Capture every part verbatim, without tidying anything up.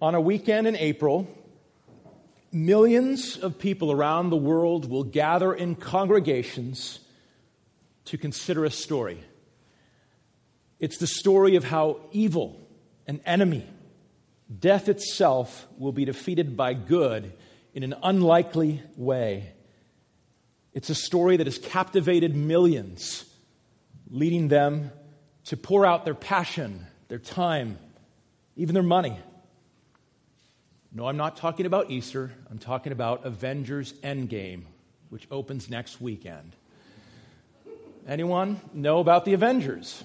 On a weekend in April, millions of people around the world will gather in congregations to consider a story. It's the story of how evil, an enemy, death itself, will be defeated by good in an unlikely way. It's a story that has captivated millions, leading them to pour out their passion, their time, even their money. No, I'm not talking about Easter. I'm talking about Avengers Endgame, which opens next weekend. Anyone know about the Avengers?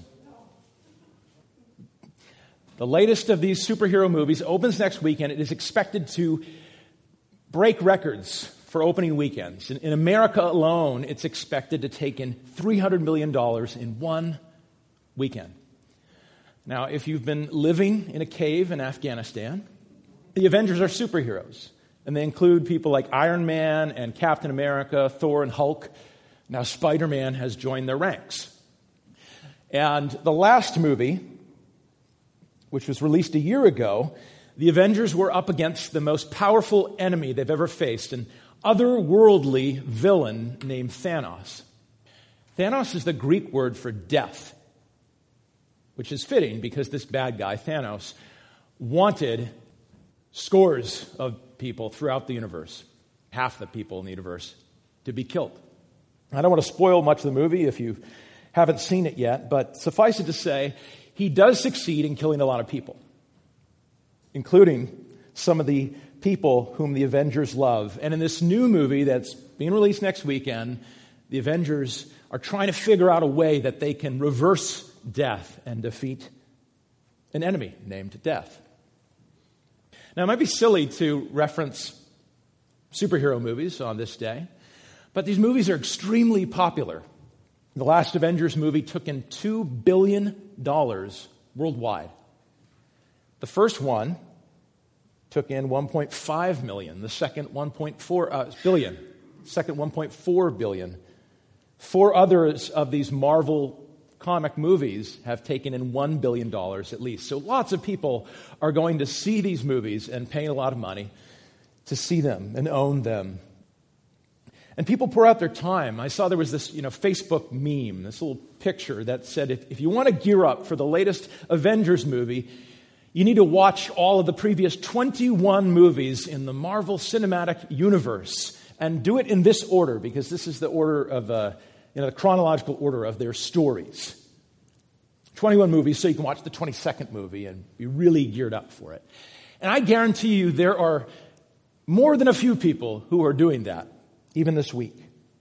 The latest of these superhero movies opens next weekend. It is expected to break records for opening weekends. In, in America alone, it's expected to take in three hundred million dollars in one weekend. Now, if you've been living in a cave in Afghanistan, the Avengers are superheroes, and they include people like Iron Man and Captain America, Thor and Hulk. Now Spider-Man has joined their ranks. And the last movie, which was released a year ago, the Avengers were up against the most powerful enemy they've ever faced, an otherworldly villain named Thanos. Thanos is the Greek word for death, which is fitting because this bad guy, Thanos, wanted scores of people throughout the universe, half the people in the universe, to be killed. I don't want to spoil much of the movie if you haven't seen it yet, but suffice it to say, he does succeed in killing a lot of people, including some of the people whom the Avengers love. And in this new movie that's being released next weekend, the Avengers are trying to figure out a way that they can reverse death and defeat an enemy named Death. Now, it might be silly to reference superhero movies on this day, but these movies are extremely popular. The last Avengers movie took in two billion dollars worldwide. The first one took in one point five million dollars, the second one point four uh, billion dollars, second one point four billion dollars. Four others of these Marvel comic movies have taken in one billion dollars at least. So lots of people are going to see these movies and paying a lot of money to see them and own them. And people pour out their time. I saw there was this, you know, Facebook meme, this little picture that said, if, if you want to gear up for the latest Avengers movie, you need to watch all of the previous twenty-one movies in the Marvel Cinematic Universe and do it in this order, because this is the order of, uh, you know, the chronological order of their stories. twenty-one movies, so you can watch the twenty-second movie and be really geared up for it. And I guarantee you there are more than a few people who are doing that, even this week.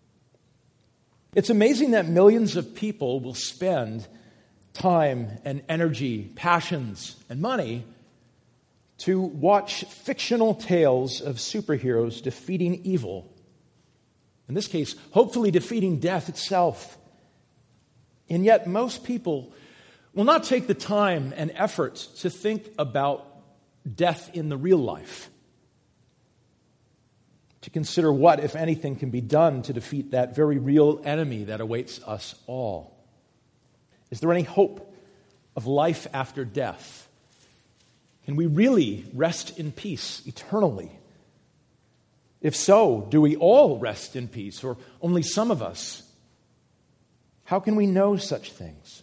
It's amazing that millions of people will spend time and energy, passions, and money to watch fictional tales of superheroes defeating evil. In this case, hopefully defeating death itself. And yet most people will not take the time and effort to think about death in the real life, to consider what, if anything, can be done to defeat that very real enemy that awaits us all. Is there any hope of life after death? Can we really rest in peace eternally? If so, do we all rest in peace, or only some of us? How can we know such things?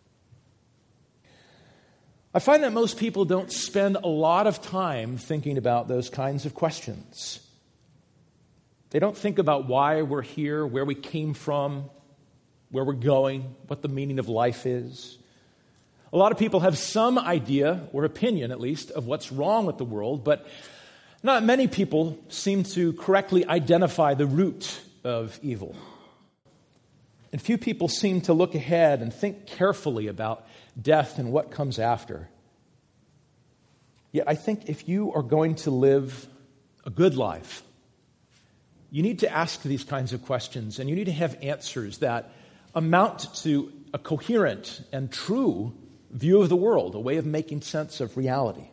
I find that most people don't spend a lot of time thinking about those kinds of questions. They don't think about why we're here, where we came from, where we're going, what the meaning of life is. A lot of people have some idea, or opinion at least, of what's wrong with the world, but not many people seem to correctly identify the root of evil. And few people seem to look ahead and think carefully about death and what comes after. Yet I think if you are going to live a good life, you need to ask these kinds of questions, and you need to have answers that amount to a coherent and true view of the world, a way of making sense of reality.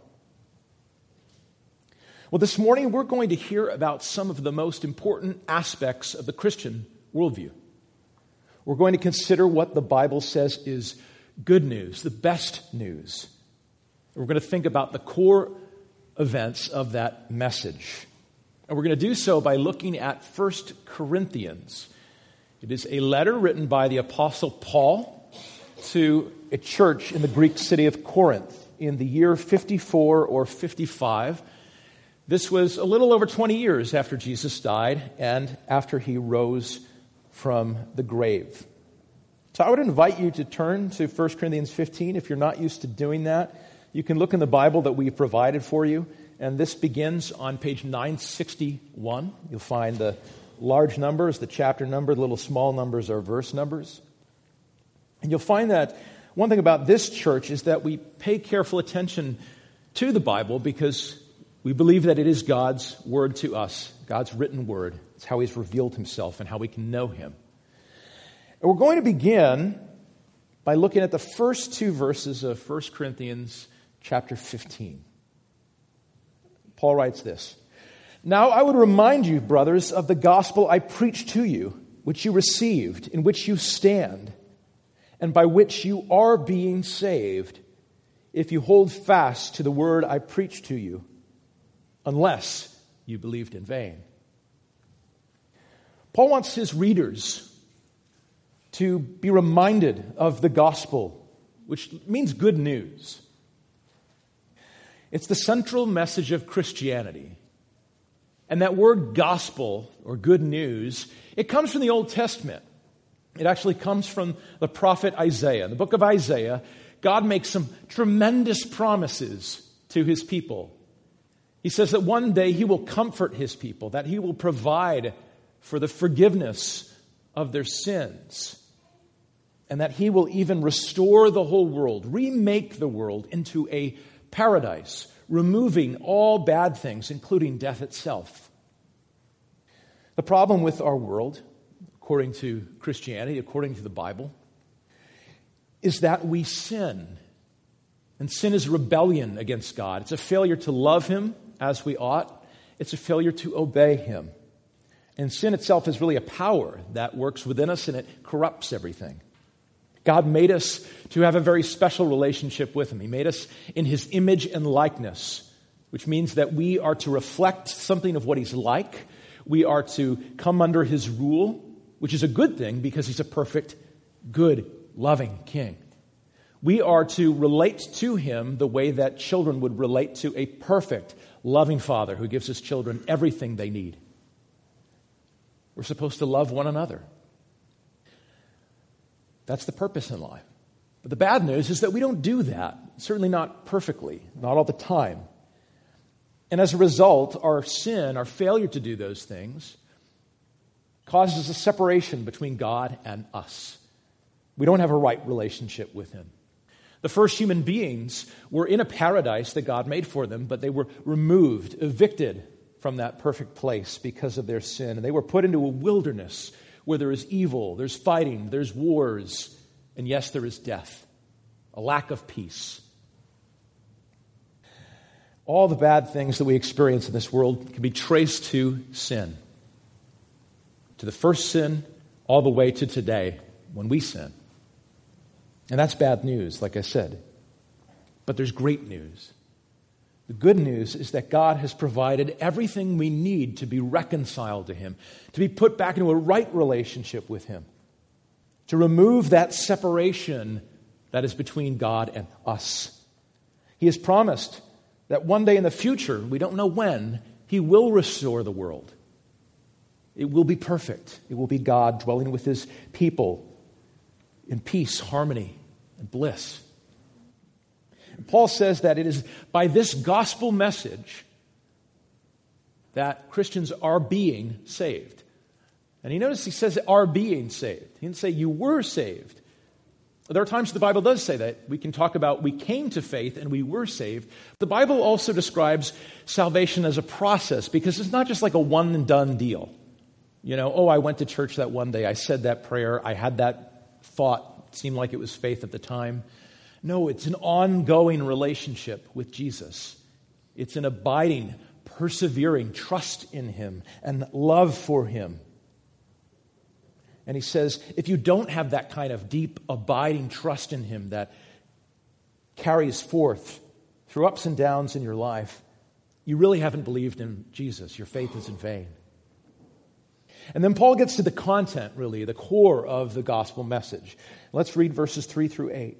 Well, this morning we're going to hear about some of the most important aspects of the Christian worldview. We're going to consider what the Bible says is good news, the best news. We're going to think about the core events of that message. And we're going to do so by looking at First Corinthians. It is a letter written by the Apostle Paul to a church in the Greek city of Corinth in the year fifty-four or fifty-five. This was a little over twenty years after Jesus died and after he rose from the grave. So I would invite you to turn to First Corinthians fifteen. If you're not used to doing that, you can look in the Bible that we've provided for you. And this begins on page nine sixty-one. You'll find the large numbers, the chapter number, the little small numbers are verse numbers. And you'll find that one thing about this church is that we pay careful attention to the Bible because we believe that it is God's word to us, God's written word. It's how he's revealed himself and how we can know him. And we're going to begin by looking at the first two verses of First Corinthians chapter fifteen. Paul writes this, "Now I would remind you, brothers, of the gospel I preached to you, which you received, in which you stand, and by which you are being saved, if you hold fast to the word I preached to you, unless you believed in vain." Paul wants his readers to be reminded of the gospel, which means good news. It's the central message of Christianity. And that word gospel, or good news, it comes from the Old Testament. It actually comes from the prophet Isaiah. In the book of Isaiah, God makes some tremendous promises to his people. He says that one day he will comfort his people, that he will provide for the forgiveness of their sins, and that he will even restore the whole world, remake the world into a paradise, removing all bad things, including death itself. The problem with our world, according to Christianity, according to the Bible, is that we sin. And sin is rebellion against God. It's a failure to love him as we ought. It's a failure to obey him. And sin itself is really a power that works within us and it corrupts everything. God made us to have a very special relationship with him. He made us in his image and likeness, which means that we are to reflect something of what he's like. We are to come under his rule, which is a good thing because he's a perfect, good, loving king. We are to relate to him the way that children would relate to a perfect, loving father who gives his children everything they need. We're supposed to love one another. That's the purpose in life. But the bad news is that we don't do that, certainly not perfectly, not all the time. And as a result, our sin, our failure to do those things, causes a separation between God and us. We don't have a right relationship with him. The first human beings were in a paradise that God made for them, but they were removed, evicted from that perfect place because of their sin. And they were put into a wilderness where there is evil, there's fighting, there's wars, and yes, there is death, a lack of peace. All the bad things that we experience in this world can be traced to sin. To the first sin, all the way to today, when we sin. And that's bad news, like I said. But there's great news. The good news is that God has provided everything we need to be reconciled to him, to be put back into a right relationship with him, to remove that separation that is between God and us. He has promised that one day in the future, we don't know when, he will restore the world. It will be perfect. It will be God dwelling with his people in peace, harmony, and bliss. Paul says that it is by this gospel message that Christians are being saved. And you notice he says are being saved. He didn't say you were saved. There are times the Bible does say that. We can talk about we came to faith and we were saved. The Bible also describes salvation as a process because it's not just like a one and done deal. You know, oh, I went to church that one day. I said that prayer. I had that thought. It seemed like it was faith at the time. No, it's an ongoing relationship with Jesus. It's an abiding, persevering trust in him and love for him. And he says, if you don't have that kind of deep, abiding trust in him that carries forth through ups and downs in your life, you really haven't believed in Jesus. Your faith is in vain. And then Paul gets to the content, really, the core of the gospel message. Let's read verses three through eight.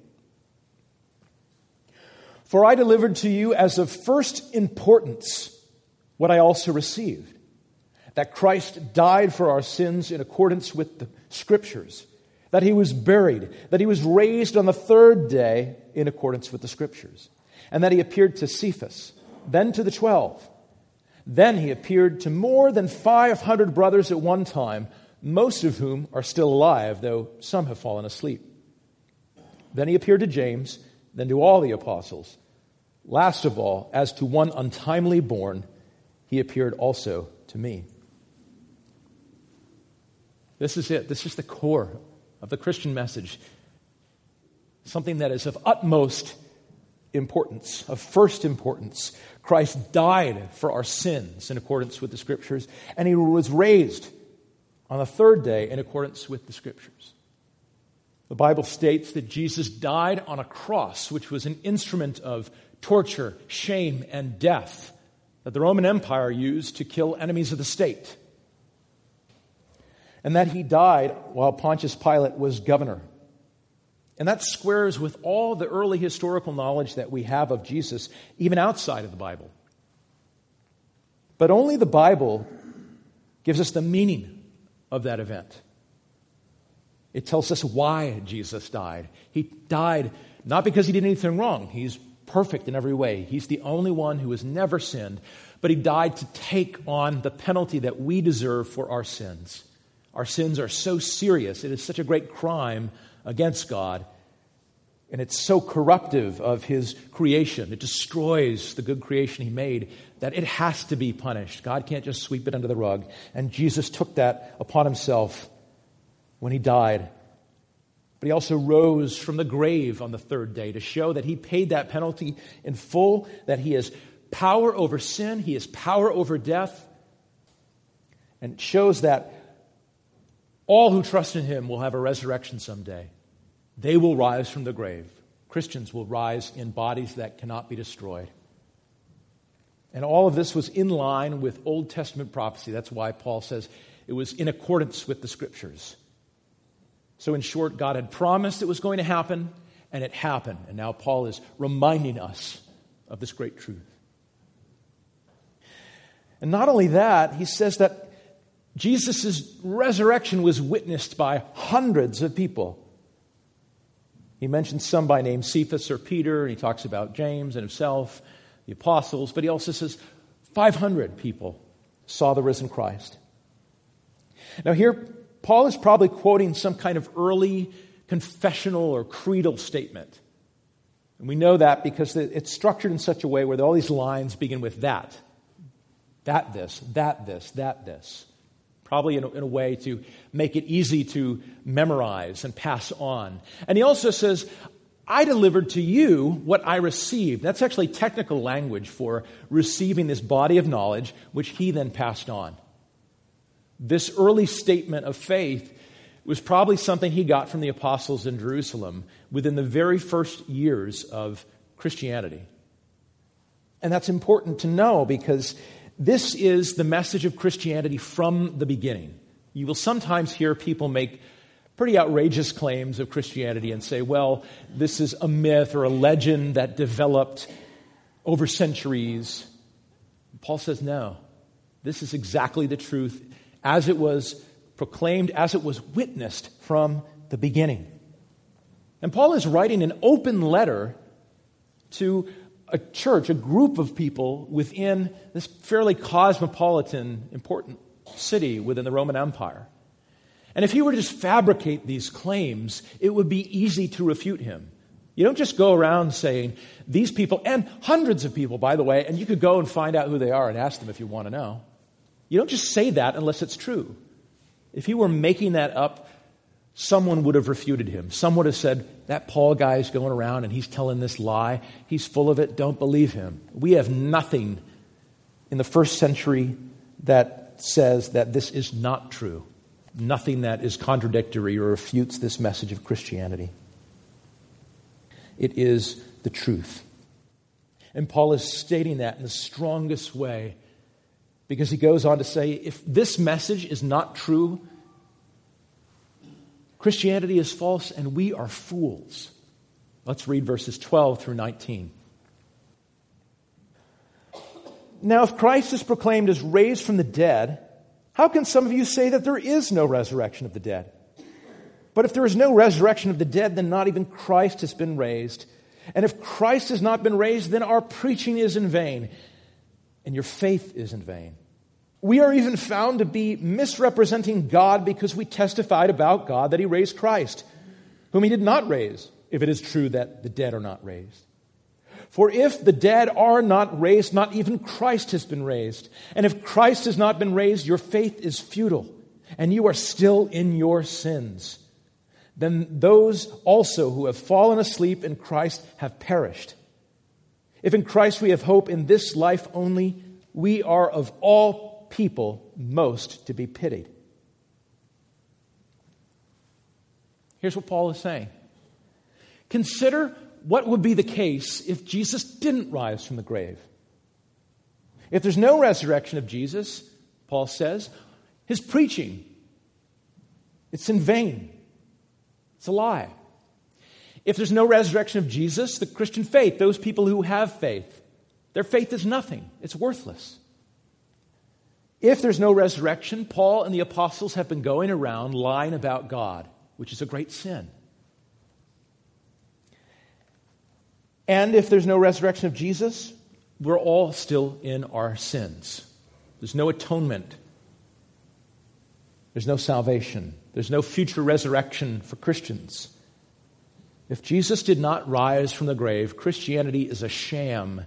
For I delivered to you as of first importance what I also received, that Christ died for our sins in accordance with the Scriptures, that he was buried, that he was raised on the third day in accordance with the Scriptures, and that he appeared to Cephas, then to the twelve. Then he appeared to more than five hundred brothers at one time, most of whom are still alive, though some have fallen asleep. Then he appeared to James, then to all the apostles. Last of all, as to one untimely born, he appeared also to me. This is it. This is the core of the Christian message. Something that is of utmost importance, of first importance. Christ died for our sins in accordance with the Scriptures, and he was raised on the third day in accordance with the Scriptures. The Bible states that Jesus died on a cross, which was an instrument of torture, shame, and death that the Roman Empire used to kill enemies of the state. And that he died while Pontius Pilate was governor. And that squares with all the early historical knowledge that we have of Jesus, even outside of the Bible. But only the Bible gives us the meaning of that event. It tells us why Jesus died. He died not because he did anything wrong. He's perfect in every way. He's the only one who has never sinned. But he died to take on the penalty that we deserve for our sins. Our sins are so serious. It is such a great crime against God. And it's so corruptive of his creation. It destroys the good creation he made that it has to be punished. God can't just sweep it under the rug. And Jesus took that upon himself when he died. But he also rose from the grave on the third day to show that he paid that penalty in full, that he has power over sin, he has power over death. And it shows that all who trust in him will have a resurrection someday. They will rise from the grave. Christians will rise in bodies that cannot be destroyed. And all of this was in line with Old Testament prophecy. That's why Paul says it was in accordance with the Scriptures. So in short, God had promised it was going to happen, and it happened. And now Paul is reminding us of this great truth. And not only that, he says that Jesus' resurrection was witnessed by hundreds of people. He mentions some by name, Cephas or Peter, and he talks about James and himself, the apostles, but he also says five hundred people saw the risen Christ. Now here, Paul is probably quoting some kind of early confessional or creedal statement. And we know that because it's structured in such a way where all these lines begin with that, that this, that this, that this. Probably in a, in a way to make it easy to memorize and pass on. And he also says, I delivered to you what I received. That's actually technical language for receiving this body of knowledge, which he then passed on. This early statement of faith was probably something he got from the apostles in Jerusalem within the very first years of Christianity. And that's important to know because this is the message of Christianity from the beginning. You will sometimes hear people make pretty outrageous claims of Christianity and say, well, this is a myth or a legend that developed over centuries. Paul says, no, this is exactly the truth as it was proclaimed, as it was witnessed from the beginning. And Paul is writing an open letter to a church, a group of people within this fairly cosmopolitan, important city within the Roman Empire. And if he were to just fabricate these claims, it would be easy to refute him. You don't just go around saying, these people, and hundreds of people, by the way, and you could go and find out who they are and ask them if you want to know. You don't just say that unless it's true. If he were making that up, someone would have refuted him. Some would have said, that Paul guy is going around and he's telling this lie. He's full of it. Don't believe him. We have nothing in the first century that says that this is not true. Nothing that is contradictory or refutes this message of Christianity. It is the truth. And Paul is stating that in the strongest way, because he goes on to say, if this message is not true, Christianity is false and we are fools. Let's read verses twelve through nineteen. Now, if Christ is proclaimed as raised from the dead, how can some of you say that there is no resurrection of the dead? But if there is no resurrection of the dead, then not even Christ has been raised. And if Christ has not been raised, then our preaching is in vain, and your faith is in vain. We are even found to be misrepresenting God because we testified about God that he raised Christ, whom he did not raise, if it is true that the dead are not raised. For if the dead are not raised, not even Christ has been raised. And if Christ has not been raised, your faith is futile, and you are still in your sins. Then those also who have fallen asleep in Christ have perished. If in Christ we have hope in this life only, we are of all people most to be pitied. Here's what Paul is saying. Consider what would be the case if Jesus didn't rise from the grave. If there's no resurrection of Jesus, Paul says, his preaching, it's in vain. It's a lie. If there's no resurrection of Jesus, the Christian faith, those people who have faith, their faith is nothing. It's worthless. If there's no resurrection, Paul and the apostles have been going around lying about God, which is a great sin. And if there's no resurrection of Jesus, we're all still in our sins. There's no atonement. There's no salvation. There's no future resurrection for Christians. If Jesus did not rise from the grave, Christianity is a sham.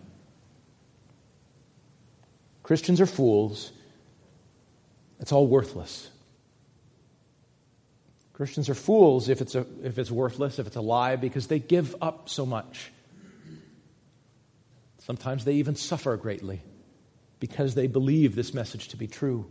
Christians are fools. It's all worthless. Christians are fools if it's a, if it's worthless, if it's a lie, because they give up so much. Sometimes they even suffer greatly because they believe this message to be true.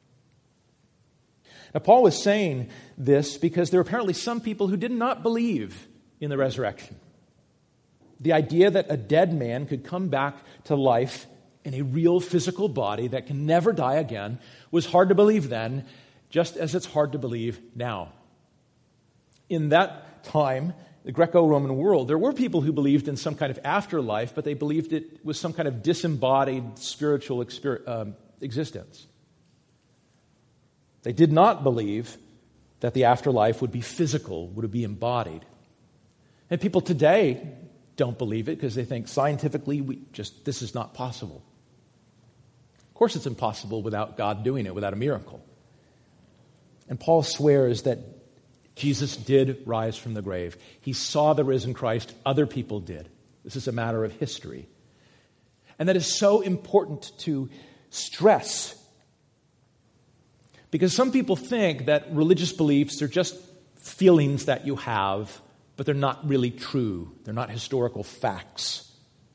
Now, Paul was saying this because there were apparently some people who did not believe in the resurrection. The idea that a dead man could come back to life in a real physical body that can never die again was hard to believe then, just as it's hard to believe now. In that time, the Greco-Roman world, there were people who believed in some kind of afterlife, but they believed it was some kind of disembodied spiritual exper- um, existence. They did not believe that the afterlife would be physical, would be embodied. And people today don't believe it because they think scientifically, we just this is not possible. Of course it's impossible without God doing it, without a miracle. And Paul swears that Jesus did rise from the grave. He saw the risen Christ. Other people did. This is a matter of history. And that is so important to stress. Because some people think that religious beliefs are just feelings that you have, but they're not really true. They're not historical facts.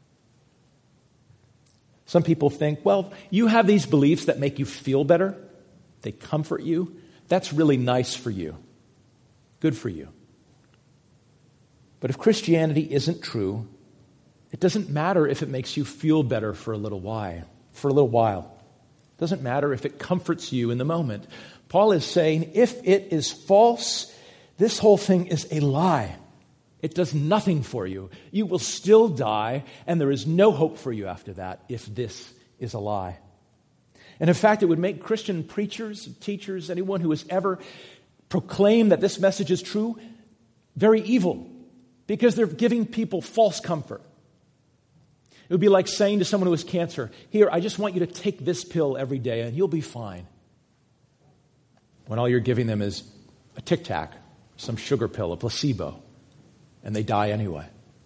Some people think, well, you have these beliefs that make you feel better. They comfort you. That's really nice for you. Good for you. But if Christianity isn't true, it doesn't matter if it makes you feel better for a little while. For a little while. It doesn't matter if it comforts you in the moment. Paul is saying, if it is false, this whole thing is a lie. It does nothing for you. You will still die, and there is no hope for you after that if this is a lie. And in fact, it would make Christian preachers, teachers, anyone who has ever proclaim that this message is true, very evil, because they're giving people false comfort. It would be like saying to someone who has cancer, here, I just want you to take this pill every day and you'll be fine. When all you're giving them is a Tic Tac, some sugar pill, a placebo, and they die anyway.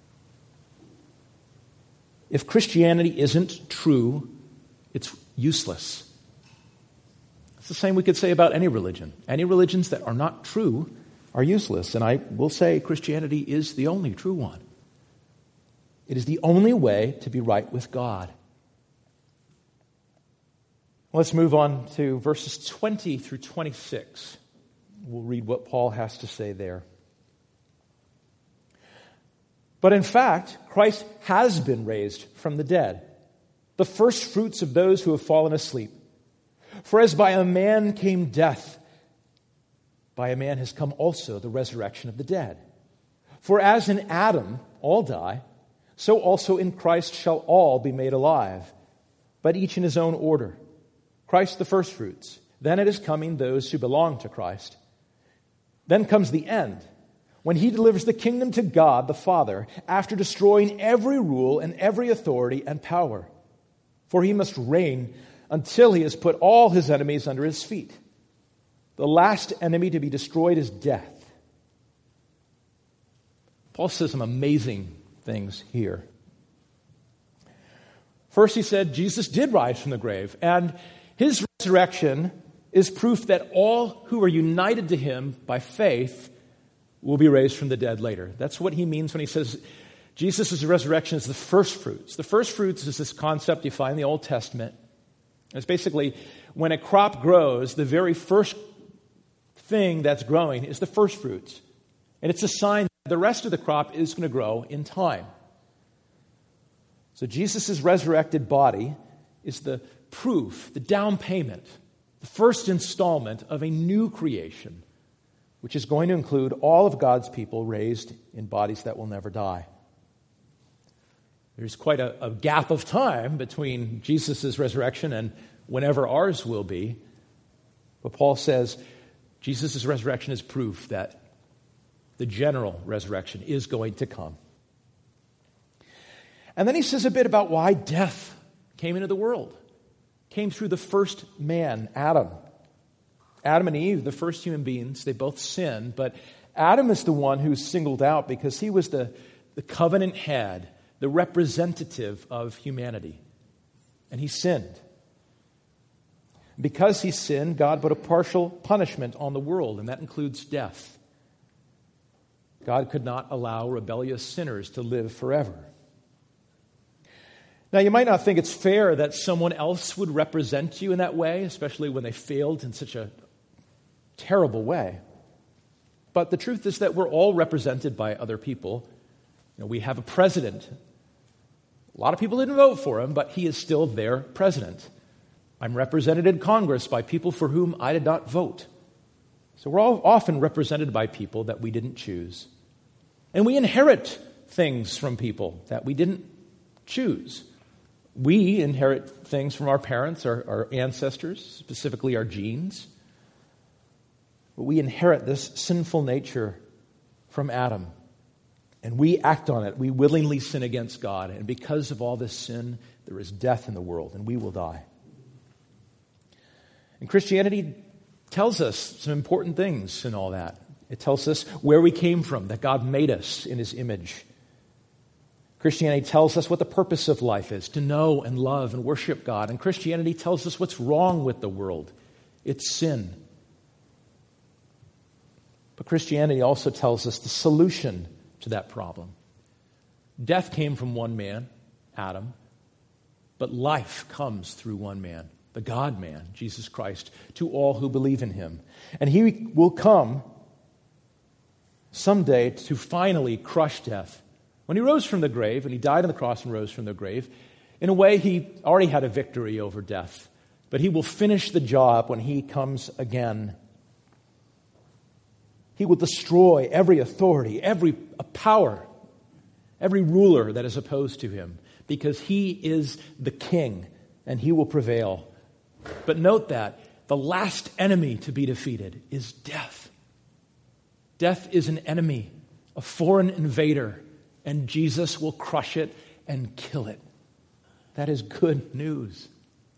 If Christianity isn't true, it's useless. It's the same we could say about any religion. Any religions that are not true are useless. And I will say Christianity is the only true one. It is the only way to be right with God. Let's move on to verses twenty through twenty-six. We'll read what Paul has to say there. But in fact, Christ has been raised from the dead, the first fruits of those who have fallen asleep. For as by a man came death, by a man has come also the resurrection of the dead. For as in Adam all die, so also in Christ shall all be made alive, but each in his own order. Christ the firstfruits, then at his coming those who belong to Christ. Then comes the end, when he delivers the kingdom to God the Father, after destroying every rule and every authority and power. For he must reign until he has put all his enemies under his feet. The last enemy to be destroyed is death. Paul says some amazing things here. First, he said Jesus did rise from the grave, and his resurrection is proof that all who are united to him by faith will be raised from the dead later. That's what he means when he says Jesus' resurrection is the first fruits. The first fruits is this concept you find in the Old Testament. It's basically when a crop grows, the very first thing that's growing is the first fruits. And it's a sign that the rest of the crop is going to grow in time. So Jesus' resurrected body is the proof, the down payment, the first installment of a new creation, which is going to include all of God's people raised in bodies that will never die. There's quite a, a gap of time between Jesus' resurrection and whenever ours will be. But Paul says Jesus' resurrection is proof that the general resurrection is going to come. And then he says a bit about why death came into the world. Came through the first man, Adam. Adam and Eve, the first human beings, they both sinned, but Adam is the one who's singled out because he was the, the covenant head, the representative of humanity. And he sinned. Because he sinned, God put a partial punishment on the world, and that includes death. God could not allow rebellious sinners to live forever. Now, you might not think it's fair that someone else would represent you in that way, especially when they failed in such a terrible way. But the truth is that we're all represented by other people. You know, we have a president. A lot of people didn't vote for him, but he is still their president. I'm represented in Congress by people for whom I did not vote. So we're all often represented by people that we didn't choose. And we inherit things from people that we didn't choose. We inherit things from our parents, our, our ancestors, specifically our genes. But we inherit this sinful nature from Adam. And we act on it. We willingly sin against God. And because of all this sin, there is death in the world, and we will die. And Christianity tells us some important things in all that. It tells us where we came from, that God made us in his image. Christianity tells us what the purpose of life is, to know and love and worship God. And Christianity tells us what's wrong with the world. It's sin. But Christianity also tells us the solution to that problem. Death came from one man, Adam, but life comes through one man, the God-man, Jesus Christ, to all who believe in him. And he will come someday to finally crush death. When he rose from the grave, and he died on the cross and rose from the grave, in a way he already had a victory over death. But he will finish the job when he comes again. He will destroy every authority, every power, every ruler that is opposed to him, because he is the king, and he will prevail. But note that the last enemy to be defeated is death. Death is an enemy, a foreign invader, and Jesus will crush it and kill it. That is good news.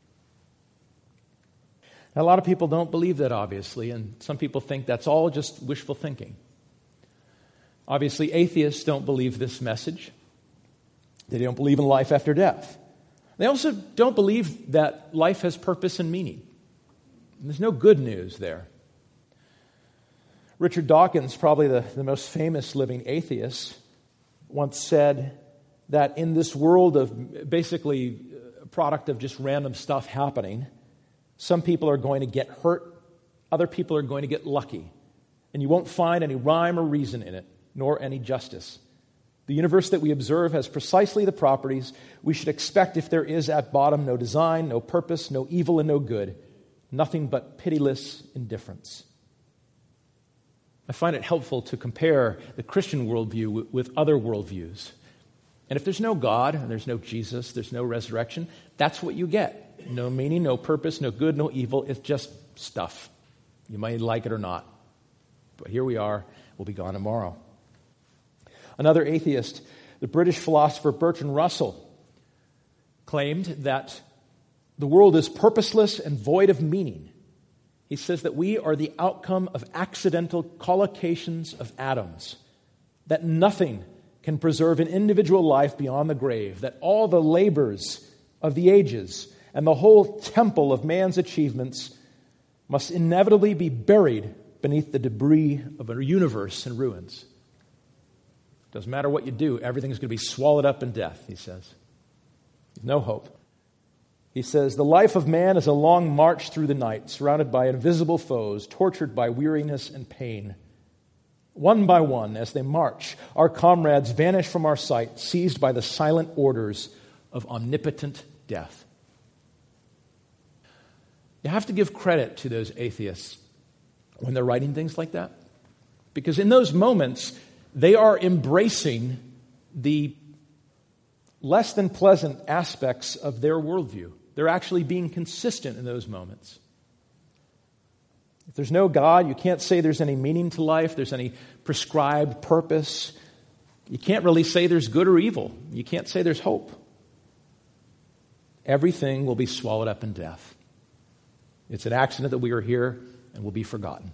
Now, a lot of people don't believe that, obviously, and some people think that's all just wishful thinking. Obviously, atheists don't believe this message. They don't believe in life after death. They also don't believe that life has purpose and meaning. And there's no good news there. Richard Dawkins, probably the, the most famous living atheist, once said that in this world of basically a product of just random stuff happening, some people are going to get hurt, other people are going to get lucky, and you won't find any rhyme or reason in it, nor any justice. The universe that we observe has precisely the properties we should expect if there is at bottom no design, no purpose, no evil, and no good, nothing but pitiless indifference. I find it helpful to compare the Christian worldview with other worldviews. And if there's no God, and there's no Jesus, there's no resurrection, that's what you get. No meaning, no purpose, no good, no evil. It's just stuff. You might like it or not. But here we are. We'll be gone tomorrow. Another atheist, the British philosopher Bertrand Russell, claimed that the world is purposeless and void of meaning. He says that we are the outcome of accidental collocations of atoms, that nothing can preserve an individual life beyond the grave, that all the labors of the ages and the whole temple of man's achievements must inevitably be buried beneath the debris of a universe in ruins. Doesn't matter what you do, everything's going to be swallowed up in death, he says. No hope. He says, the life of man is a long march through the night, surrounded by invisible foes, tortured by weariness and pain. One by one, as they march, our comrades vanish from our sight, seized by the silent orders of omnipotent death. You have to give credit to those atheists when they're writing things like that, because in those moments, they are embracing the less than pleasant aspects of their worldview. They're actually being consistent in those moments. If there's no God, you can't say there's any meaning to life, there's any prescribed purpose. You can't really say there's good or evil. You can't say there's hope. Everything will be swallowed up in death. It's an accident that we are here and will be forgotten.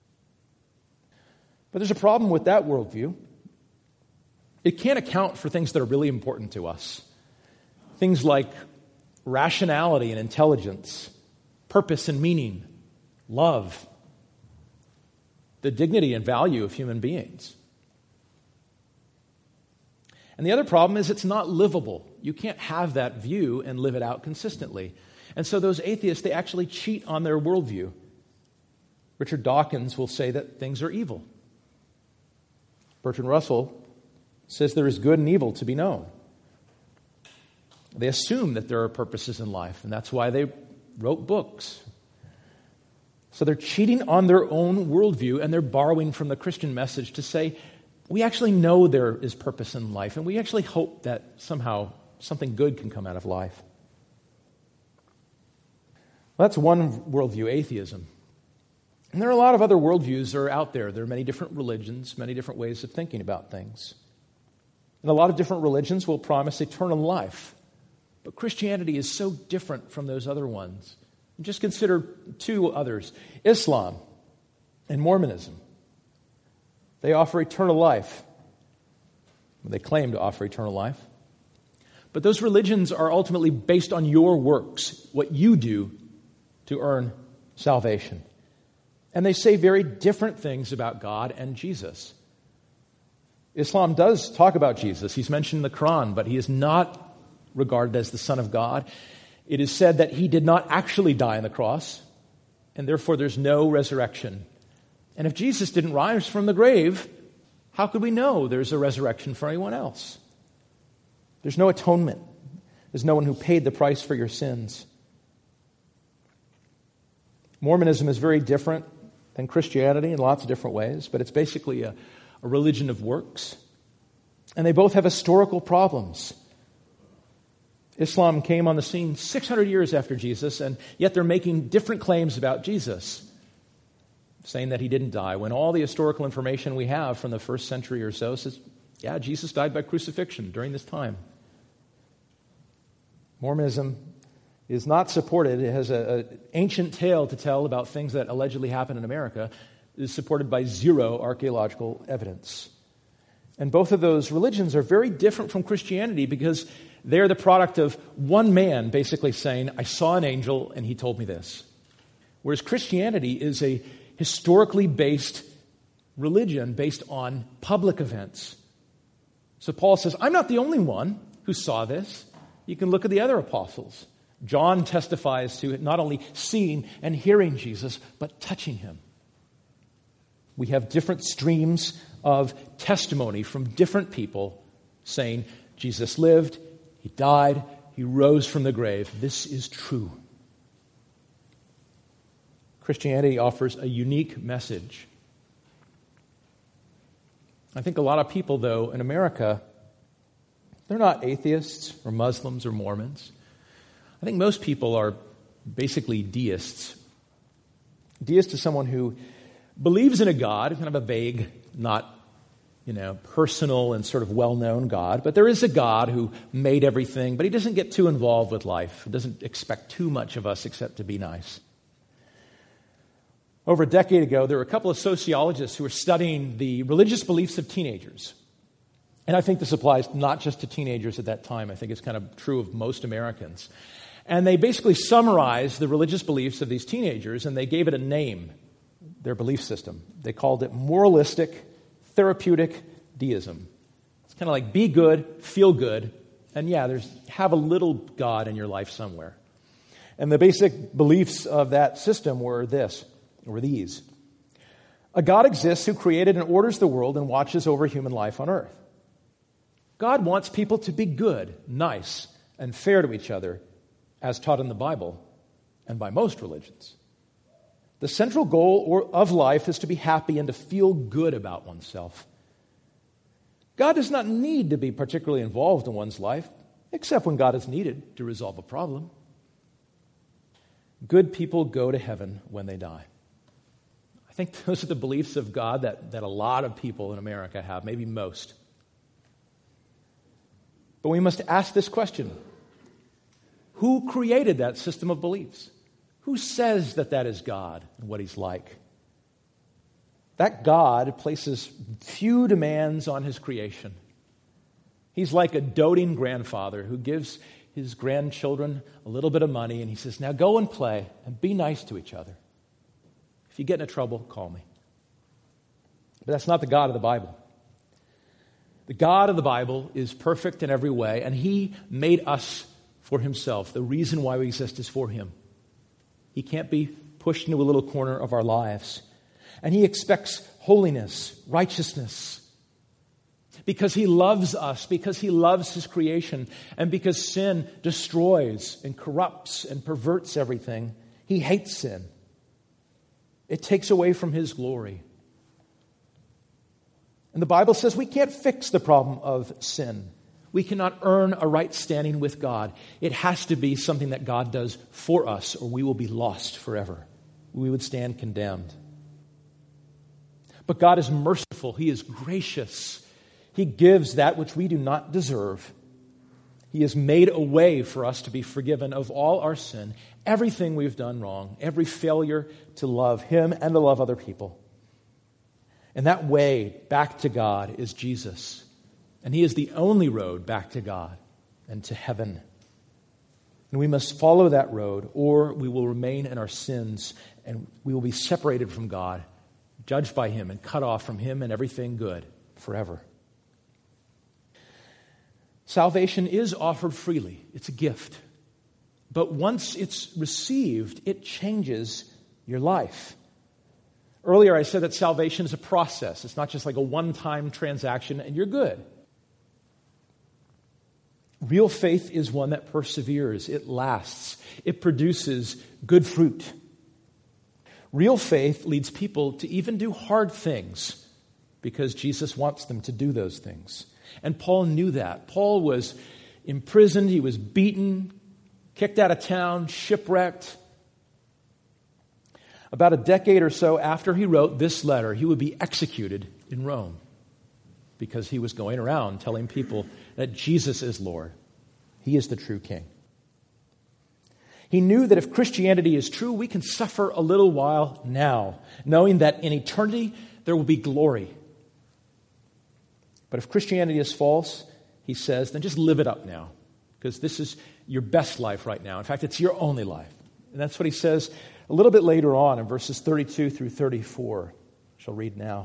But there's a problem with that worldview. It can't account for things that are really important to us. Things like rationality and intelligence, purpose and meaning, love, the dignity and value of human beings. And the other problem is it's not livable. You can't have that view and live it out consistently. And so those atheists, they actually cheat on their worldview. Richard Dawkins will say that things are evil. Bertrand Russell says there is good and evil to be known. They assume that there are purposes in life, and that's why they wrote books. So they're cheating on their own worldview, and they're borrowing from the Christian message to say, we actually know there is purpose in life, and we actually hope that somehow something good can come out of life. Well, that's one worldview, atheism. And there are a lot of other worldviews that are out there. There are many different religions, many different ways of thinking about things. And a lot of different religions will promise eternal life. But Christianity is so different from those other ones. Just consider two others, Islam and Mormonism. They offer eternal life. They claim to offer eternal life. But those religions are ultimately based on your works, what you do to earn salvation. And they say very different things about God and Jesus. Islam does talk about Jesus. He's mentioned in the Quran, but he is not regarded as the Son of God. It is said that he did not actually die on the cross, and therefore there's no resurrection. And if Jesus didn't rise from the grave, how could we know there's a resurrection for anyone else? There's no atonement. There's no one who paid the price for your sins. Mormonism is very different than Christianity in lots of different ways, but it's basically a, a religion of works. And they both have historical problems. Islam came on the scene six hundred years after Jesus, and yet they're making different claims about Jesus, saying that he didn't die, when all the historical information we have from the first century or so says, yeah, Jesus died by crucifixion during this time. Mormonism is not supported. It has an ancient tale to tell about things that allegedly happened in America. It is supported by zero archaeological evidence. And both of those religions are very different from Christianity because they're the product of one man basically saying, I saw an angel and he told me this. Whereas Christianity is a historically based religion based on public events. So Paul says, I'm not the only one who saw this. You can look at the other apostles. John testifies to it, not only seeing and hearing Jesus, but touching him. We have different streams of testimony from different people saying, Jesus lived, he died, he rose from the grave. This is true. Christianity offers a unique message. I think a lot of people, though, in America, they're not atheists or Muslims or Mormons. I think most people are basically deists. Deist is someone who believes in a God, kind of a vague, not, you know, personal and sort of well-known God. But there is a God who made everything, but he doesn't get too involved with life. He doesn't expect too much of us except to be nice. Over a decade ago, there were a couple of sociologists who were studying the religious beliefs of teenagers. And I think this applies not just to teenagers at that time. I think it's kind of true of most Americans. And they basically summarized the religious beliefs of these teenagers, and they gave it a name, their belief system. They called it moralistic, therapeutic deism. It's kind of like be good, feel good, and yeah, there's have a little God in your life somewhere. And the basic beliefs of that system were this, were these. A God exists who created and orders the world and watches over human life on earth. God wants people to be good, nice, and fair to each other, as taught in the Bible and by most religions. The central goal of life is to be happy and to feel good about oneself. God does not need to be particularly involved in one's life, except when God is needed to resolve a problem. Good people go to heaven when they die. I think those are the beliefs of God that, that a lot of people in America have, maybe most. But we must ask this question. Who created that system of beliefs? Who says that that is God and what he's like? That God places few demands on his creation. He's like a doting grandfather who gives his grandchildren a little bit of money and he says, now go and play and be nice to each other. If you get into trouble, call me. But that's not the God of the Bible. The God of the Bible is perfect in every way, and he made us for himself. The reason why we exist is for him. He can't be pushed into a little corner of our lives. And he expects holiness, righteousness, because he loves us, because he loves his creation, and because sin destroys and corrupts and perverts everything. He hates sin. It takes away from his glory. And the Bible says we can't fix the problem of sin. We cannot earn a right standing with God. It has to be something that God does for us, or we will be lost forever. We would stand condemned. But God is merciful. He is gracious. He gives that which we do not deserve. He has made a way for us to be forgiven of all our sin, everything we've done wrong, every failure to love him and to love other people. And that way back to God is Jesus. And he is the only road back to God and to heaven. And we must follow that road, or we will remain in our sins and we will be separated from God, judged by him and cut off from him and everything good forever. Salvation is offered freely. It's a gift. But once it's received, it changes your life. Earlier I said that salvation is a process. It's not just like a one-time transaction and you're good. Real faith is one that perseveres. It lasts. It produces good fruit. Real faith leads people to even do hard things because Jesus wants them to do those things. And Paul knew that. Paul was imprisoned. He was beaten, kicked out of town, shipwrecked. About a decade or so after he wrote this letter, he would be executed in Rome because he was going around telling people that Jesus is Lord. He is the true King. He knew that if Christianity is true, we can suffer a little while now, knowing that in eternity there will be glory. But if Christianity is false, he says, then just live it up now, because this is your best life right now. In fact, it's your only life. And that's what he says a little bit later on in verses thirty-two through thirty-four, which I'll read now.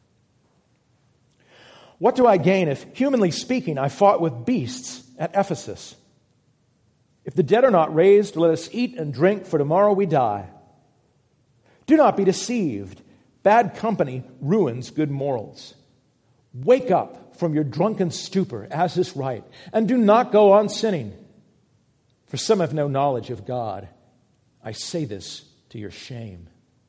What do I gain if, humanly speaking, I fought with beasts at Ephesus? If the dead are not raised, let us eat and drink, for tomorrow we die. Do not be deceived. Bad company ruins good morals. Wake up, from your drunken stupor, as is right, and do not go on sinning. For some have no knowledge of God. I say this to your shame.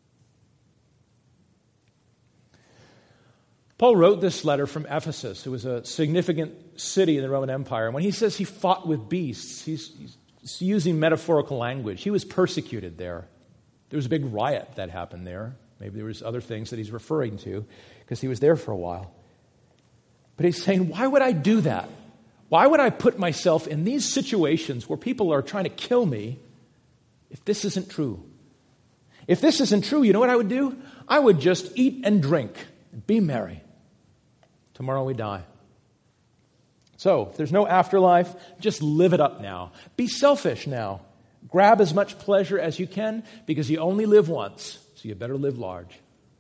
Paul wrote this letter from Ephesus. It was a significant city in the Roman Empire. And when he says he fought with beasts, he's, he's using metaphorical language. He was persecuted there. There was a big riot that happened there. Maybe there was other things that he's referring to because he was there for a while. But he's saying, why would I do that? Why would I put myself in these situations where people are trying to kill me if this isn't true? If this isn't true, you know what I would do? I would just eat and drink and be merry. Tomorrow we die. So, if there's no afterlife, just live it up now. Be selfish now. Grab as much pleasure as you can because you only live once, so you better live large.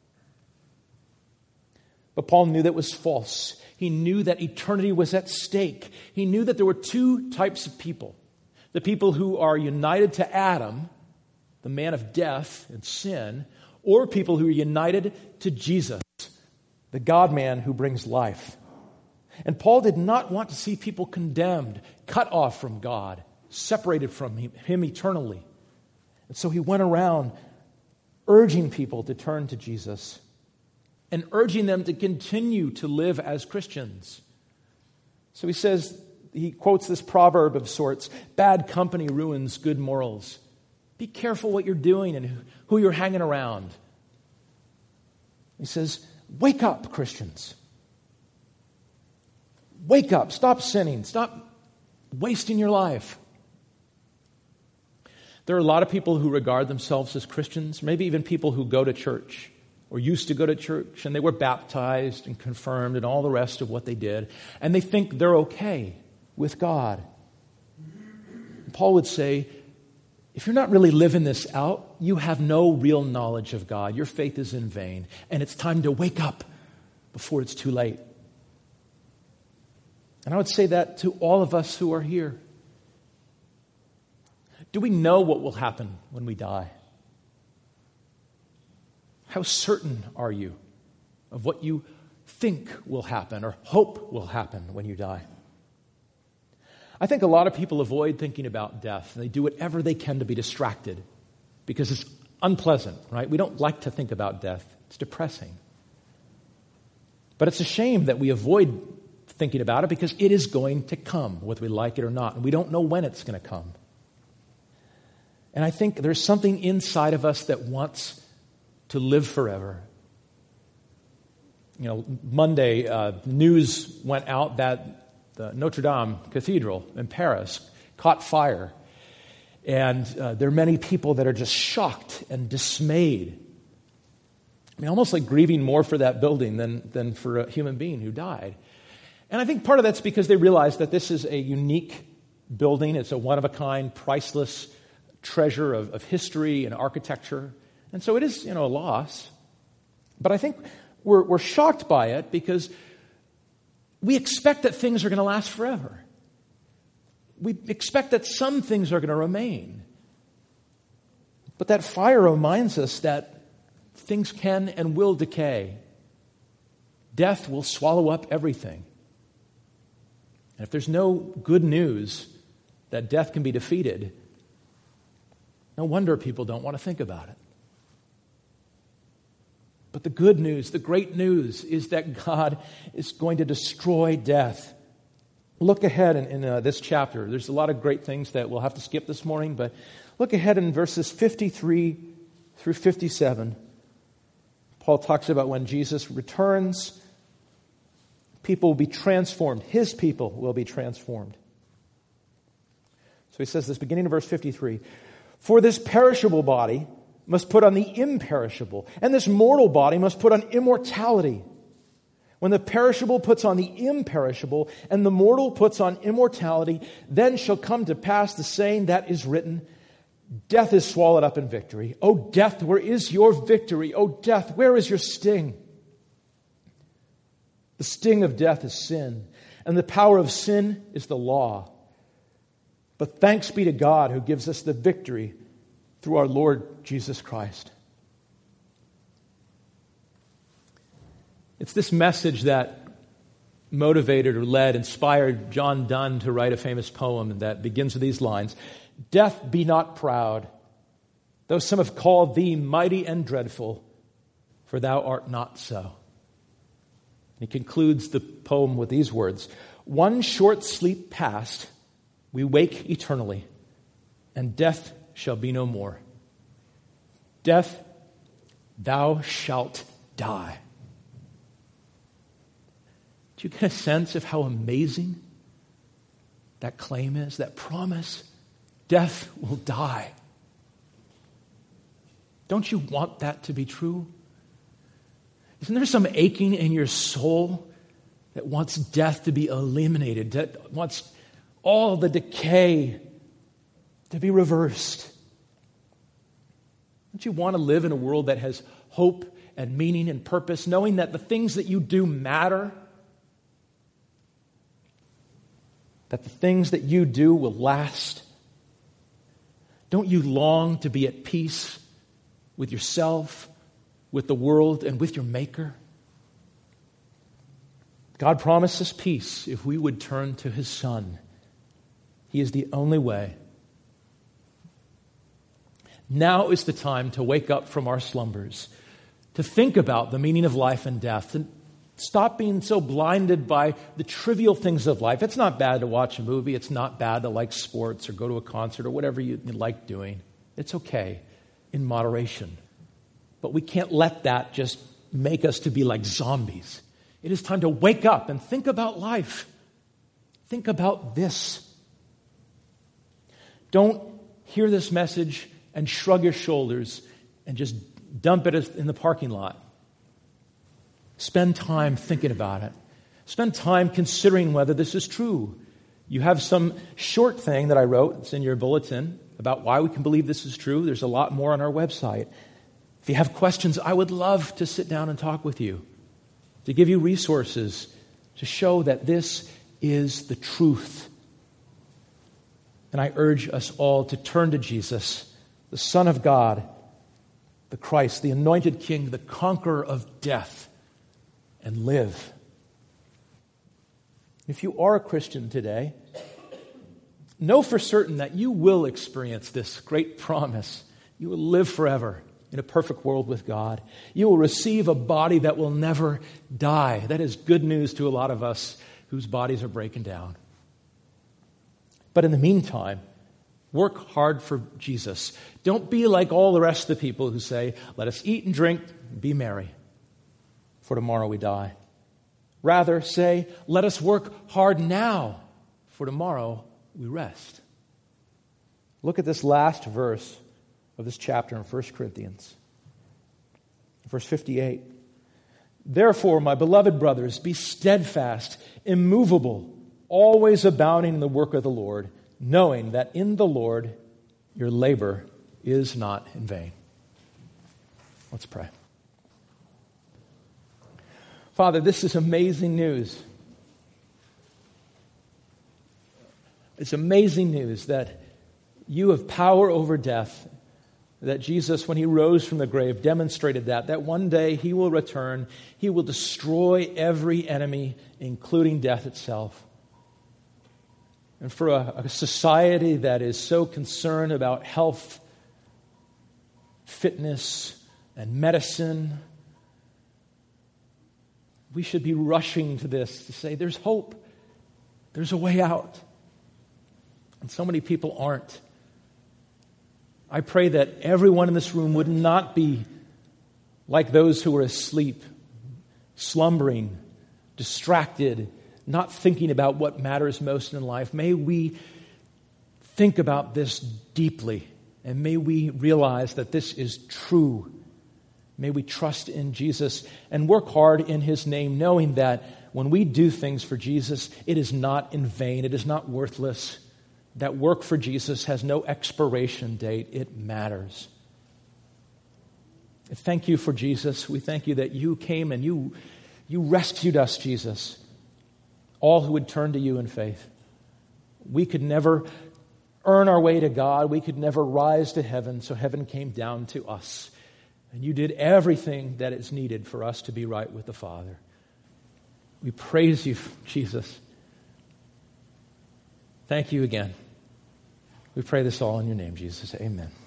But Paul knew that was false. He knew that eternity was at stake. He knew that there were two types of people. The people who are united to Adam, the man of death and sin, or people who are united to Jesus, the God-man who brings life. And Paul did not want to see people condemned, cut off from God, separated from him, him eternally. And so he went around urging people to turn to Jesus and urging them to continue to live as Christians. So he says, he quotes this proverb of sorts, bad company ruins good morals. Be careful what you're doing and who you're hanging around. He says, wake up, Christians. Wake up. Stop sinning. Stop wasting your life. There are a lot of people who regard themselves as Christians, maybe even people who go to church or used to go to church, and they were baptized and confirmed and all the rest of what they did, and they think they're okay with God. Paul would say, if you're not really living this out, you have no real knowledge of God. Your faith is in vain, and it's time to wake up before it's too late. And I would say that to all of us who are here. Do we know what will happen when we die? How certain are you of what you think will happen or hope will happen when you die? I think a lot of people avoid thinking about death. They do whatever they can to be distracted because it's unpleasant, right? We don't like to think about death. It's depressing. But it's a shame that we avoid thinking about it because it is going to come, whether we like it or not. And we don't know when it's going to come. And I think there's something inside of us that wants to live forever. You know, Monday, uh, news went out that the Notre Dame Cathedral in Paris caught fire. And uh, there are many people that are just shocked and dismayed. I mean, almost like grieving more for that building than, than for a human being who died. And I think part of that's because they realize that this is a unique building. It's a one-of-a-kind, priceless treasure of, of history and architecture. And so it is, you know, a loss. But I think we're, we're shocked by it because we expect that things are going to last forever. We expect that some things are going to remain. But that fire reminds us that things can and will decay. Death will swallow up everything. And if there's no good news that death can be defeated, no wonder people don't want to think about it. But the good news, the great news, is that God is going to destroy death. Look ahead in, in uh, this chapter. There's a lot of great things that we'll have to skip this morning, but look ahead in verses fifty-three through fifty-seven. Paul talks about when Jesus returns, people will be transformed. His people will be transformed. So he says this, beginning of verse fifty-three. For this perishable body must put on the imperishable, and this mortal body must put on immortality. When the perishable puts on the imperishable, and the mortal puts on immortality, then shall come to pass the saying that is written, death is swallowed up in victory. O death, where is your victory? O death, where is your sting? The sting of death is sin, and the power of sin is the law. But thanks be to God who gives us the victory through our Lord Jesus Christ. It's this message that motivated or led, inspired John Donne to write a famous poem that begins with these lines: "Death, be not proud, though some have called thee mighty and dreadful, for thou art not so." He concludes the poem with these words: "One short sleep past, we wake eternally, and death shall be no more. Death, thou shalt die." Do you get a sense of how amazing that claim is, that promise? Death will die. Don't you want that to be true? Isn't there some aching in your soul that wants death to be eliminated, that wants all the decay to be reversed? Don't you want to live in a world that has hope and meaning and purpose, knowing that the things that you do matter, that the things that you do will last? Don't you long to be at peace with yourself, with the world, and with your Maker? God promises peace if we would turn to His Son. He is the only way. Now is the time to wake up from our slumbers, to think about the meaning of life and death, and stop being so blinded by the trivial things of life. It's not bad to watch a movie. It's not bad to like sports or go to a concert or whatever you like doing. It's okay in moderation. But we can't let that just make us to be like zombies. It is time to wake up and think about life. Think about this. Don't hear this message and shrug your shoulders and just dump it in the parking lot. Spend time thinking about it. Spend time considering whether this is true. You have some short thing that I wrote, it's in your bulletin, about why we can believe this is true. There's a lot more on our website. If you have questions, I would love to sit down and talk with you, to give you resources to show that this is the truth. And I urge us all to turn to Jesus, the Son of God, the Christ, the anointed King, the conqueror of death, and live. If you are a Christian today, know for certain that you will experience this great promise. You will live forever in a perfect world with God. You will receive a body that will never die. That is good news to a lot of us whose bodies are breaking down. But in the meantime, work hard for Jesus. Don't be like all the rest of the people who say, "Let us eat and drink and be merry, for tomorrow we die." Rather, say, "Let us work hard now, for tomorrow we rest." Look at this last verse of this chapter in First Corinthians. Verse fifty-eight. "Therefore, my beloved brothers, be steadfast, immovable, always abounding in the work of the Lord, knowing that in the Lord your labor is not in vain." Let's pray. Father, this is amazing news. It's amazing news that you have power over death, that Jesus, when He rose from the grave, demonstrated that, that one day He will return, He will destroy every enemy, including death itself. And for a, a society that is so concerned about health, fitness, and medicine, we should be rushing to this to say, there's hope. There's a way out. And so many people aren't. I pray that everyone in this room would not be like those who are asleep, slumbering, distracted, not thinking about what matters most in life. May we think about this deeply, and may we realize that this is true. May we trust in Jesus and work hard in His name, knowing that when we do things for Jesus, it is not in vain, it is not worthless. That work for Jesus has no expiration date. It matters. Thank you for Jesus. We thank you that you came and you, you rescued us, Jesus. All who would turn to you in faith. We could never earn our way to God. We could never rise to heaven, so heaven came down to us. And you did everything that is needed for us to be right with the Father. We praise you, Jesus. Thank you again. We pray this all in your name, Jesus. Amen.